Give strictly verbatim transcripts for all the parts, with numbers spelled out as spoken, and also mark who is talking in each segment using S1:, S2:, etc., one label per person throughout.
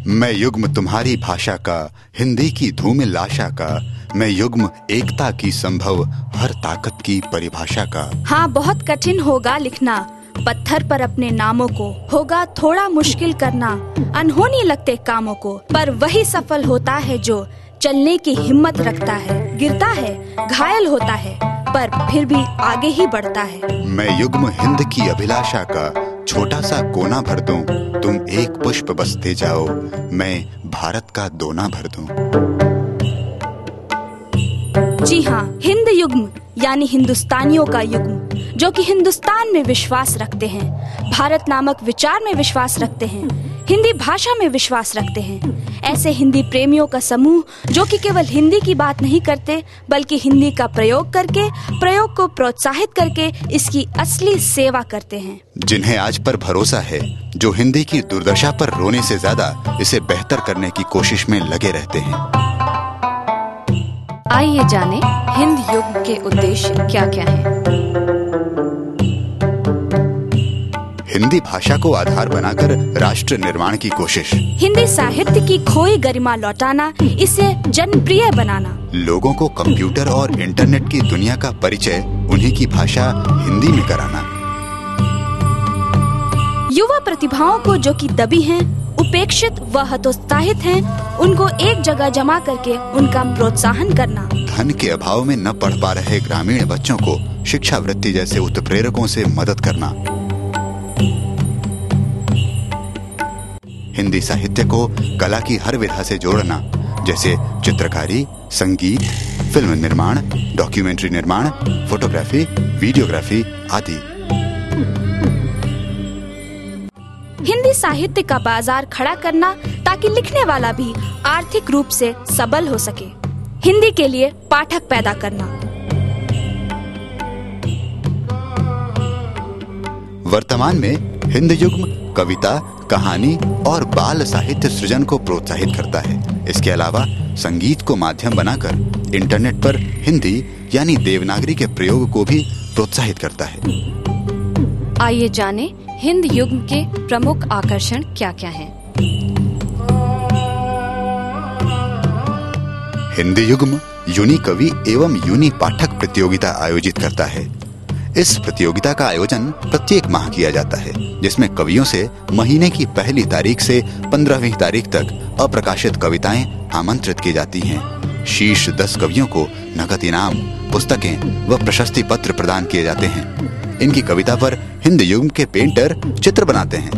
S1: मैं युग्म तुम्हारी भाषा का, हिंदी की धूमिल आशा का। मैं युग्म एकता की संभव हर ताकत की परिभाषा का।
S2: हाँ, बहुत कठिन होगा लिखना पत्थर पर अपने नामों को, होगा थोड़ा मुश्किल करना अनहोनी लगते कामों को, पर वही सफल होता है जो चलने की हिम्मत रखता है। गिरता है, घायल होता है, पर फिर भी आगे ही बढ़ता है।
S1: मैं युग्म हिंद की अभिलाषा का छोटा सा कोना भर दूं, तुम एक पुष्प बसते जाओ, मैं भारत का दोना भर दूं।
S2: जी हाँ, हिंद युग्म यानी हिंदुस्तानियों का युग्म, जो कि हिंदुस्तान में विश्वास रखते हैं, भारत नामक विचार में विश्वास रखते हैं, हिंदी भाषा में विश्वास रखते हैं। ऐसे हिंदी प्रेमियों का समूह जो कि केवल हिंदी की बात नहीं करते, बल्कि हिंदी का प्रयोग करके, प्रयोग को प्रोत्साहित करके इसकी असली सेवा करते हैं।
S1: जिन्हें आज पर भरोसा है, जो हिंदी की दुर्दशा पर रोने से ज्यादा इसे बेहतर करने की कोशिश में लगे रहते हैं।
S3: आइए जाने हिंद युग्म के उद्देश्य क्या क्या हैं।
S1: हिंदी भाषा को आधार बनाकर राष्ट्र निर्माण की कोशिश,
S2: हिंदी साहित्य की खोई गरिमा लौटाना, इसे जनप्रिय बनाना,
S1: लोगों को कंप्यूटर और इंटरनेट की दुनिया का परिचय उन्हीं की भाषा हिंदी में कराना,
S2: युवा प्रतिभाओं को जो कि दबी हैं, उपेक्षित व हतोत्साहित हैं, उनको एक जगह जमा करके उनका प्रोत्साहन करना,
S1: धन के अभाव में न पढ़ पा रहे ग्रामीण बच्चों को शिक्षा वृत्ति जैसे उत्प्रेरकों से मदद करना, हिंदी साहित्य को कला की हर विधा से जोड़ना, जैसे चित्रकारी, संगीत, फिल्म निर्माण, डॉक्यूमेंट्री निर्माण, फोटोग्राफी, वीडियोग्राफी आदि।
S2: हिंदी साहित्य का बाजार खड़ा करना ताकि लिखने वाला भी आर्थिक रूप से सबल हो सके, हिंदी के लिए पाठक पैदा करना।
S1: वर्तमान में हिंद युग्म कविता, कहानी और बाल साहित्य सृजन को प्रोत्साहित करता है। इसके अलावा संगीत को माध्यम बनाकर इंटरनेट पर हिंदी यानी देवनागरी के प्रयोग को भी प्रोत्साहित करता है।
S3: आइए जाने हिंद युग्म के प्रमुख आकर्षण क्या क्या हैं।
S1: हिंदी युग्म यूनि कवि एवं यूनि पाठक प्रतियोगिता आयोजित करता है। इस प्रतियोगिता का आयोजन प्रत्येक माह किया जाता है, जिसमें कवियों से महीने की पहली तारीख से पंद्रहवीं तारीख तक अप्रकाशित कविताएं आमंत्रित की जाती हैं। शीर्ष दस कवियों को नगद इनाम, पुस्तकें व प्रशस्ति पत्र प्रदान किए जाते हैं। इनकी कविता पर हिंद युग्म के पेंटर चित्र बनाते हैं।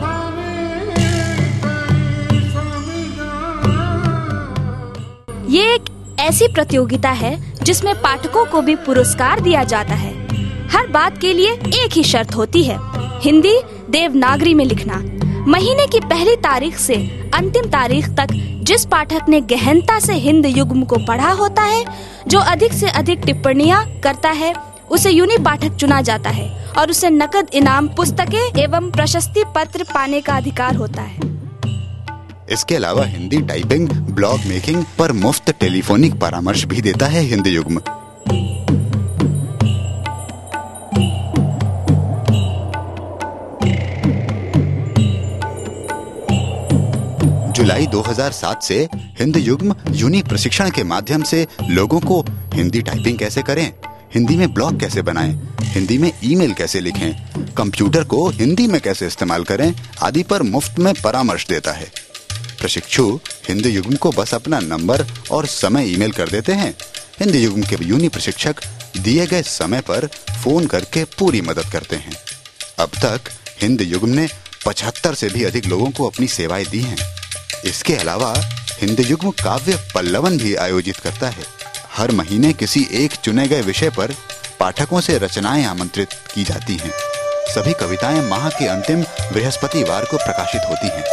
S2: ये एक ऐसी प्रतियोगिता है जिसमें पाठकों को भी पुरस्कार दिया जाता है। हर बात के लिए एक ही शर्त होती है, हिंदी देवनागरी में लिखना। महीने की पहली तारीख से अंतिम तारीख तक जिस पाठक ने गहनता से हिंद युग्म को पढ़ा होता है, जो अधिक से अधिक टिप्पणियां करता है, उसे यूनि पाठक चुना जाता है और उसे नकद इनाम, पुस्तकें एवं प्रशस्ति पत्र पाने का अधिकार होता है।
S1: इसके अलावा हिंदी टाइपिंग, ब्लॉग मेकिंग पर मुफ्त टेलीफोनिक परामर्श भी देता है हिंद युग्म। जुलाई दो हज़ार सात से हिंद युग्म यूनि प्रशिक्षण के माध्यम से लोगों को हिंदी टाइपिंग कैसे करें, हिंदी में ब्लॉग कैसे बनाएं, हिंदी में ईमेल कैसे लिखें, कंप्यूटर को हिंदी में कैसे इस्तेमाल करें आदि पर मुफ्त में परामर्श देता है। प्रशिक्षु हिंदी युग्म को बस अपना नंबर और समय ईमेल कर देते हैं। हिंदी युग्म के यूनि प्रशिक्षक दिए गए समय पर फोन करके पूरी मदद करते हैं। अब तक हिंद युग्म ने पचहत्तर से भी अधिक लोगों को अपनी सेवाएं दी हैं। इसके अलावा हिंद युग्म काव्य पल्लवन भी आयोजित करता है। हर महीने किसी एक चुने गए विषय पर पाठकों से रचनाएं आमंत्रित की जाती हैं। सभी कविताएं माह के अंतिम बृहस्पतिवार को प्रकाशित होती हैं।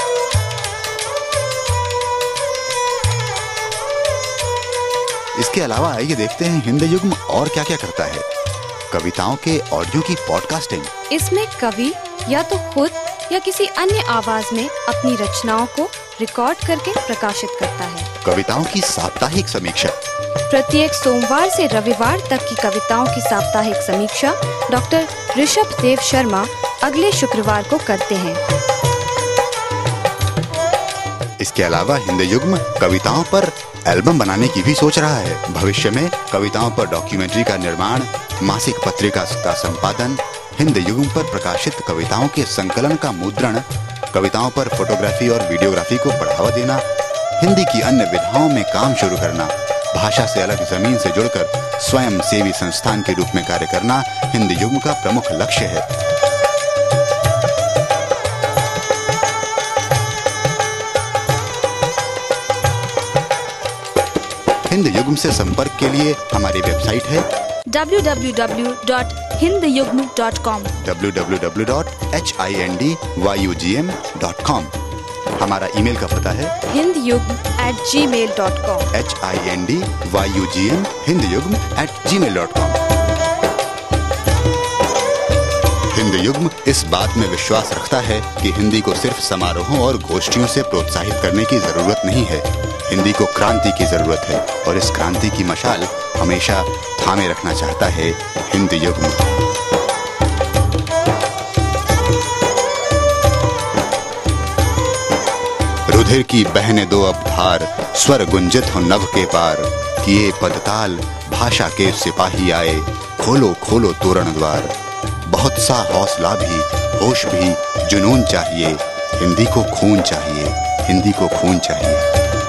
S1: इसके अलावा आइए देखते हैं हिंद युग्म और क्या क्या करता है। कविताओं के ऑडियो की पॉडकास्टिंग।
S3: इसमें कवि या तो खुद या किसी अन्य आवाज में अपनी रचनाओं को रिकॉर्ड करके प्रकाशित करता है।
S1: कविताओं की साप्ताहिक समीक्षा।
S3: प्रत्येक सोमवार से रविवार तक की कविताओं की साप्ताहिक समीक्षा डॉक्टर ऋषभ देव शर्मा अगले शुक्रवार को करते हैं।
S1: इसके अलावा हिंद युग्म कविताओं पर एल्बम बनाने की भी सोच रहा है। भविष्य में कविताओं पर डॉक्यूमेंट्री का निर्माण, मासिक पत्रिका का संपादन, हिंद युग्म पर प्रकाशित कविताओं के संकलन का मुद्रण, कविताओं पर फोटोग्राफी और वीडियोग्राफी को बढ़ावा देना, हिंदी की अन्य विधाओं में काम शुरू करना, भाषा से अलग जमीन से जुड़कर स्वयं सेवी संस्थान के रूप में कार्य करना हिंद युग्म का प्रमुख लक्ष्य है। हिंद युग्म से संपर्क के लिए हमारी वेबसाइट है
S2: W W W dot Hind Yugm dot com
S1: W W W dot Hind dot com. हमारा ईमेल का पता है
S3: Hind Yugm at Gmail dot com
S1: H I N D Y U G M Hind Yugm at Gmail dot com. Hind Yugm इस बात में विश्वास रखता है कि हिंदी को सिर्फ समारोहों और गोष्ठियों से प्रोत्साहित करने की जरूरत नहीं है। हिंदी को क्रांति की जरूरत है और इस क्रांति की मशाल हमेशा थामे रखना चाहता है हिंद युग्म। रुधिर की बहने दो अब धार, स्वर गुंजित हो नभ के पार, किए पदताल भाषा के सिपाही आए, खोलो खोलो तोरण द्वार। बहुत सा हौसला भी, होश भी, जुनून चाहिए, हिंदी को खून चाहिए, हिंदी को खून चाहिए।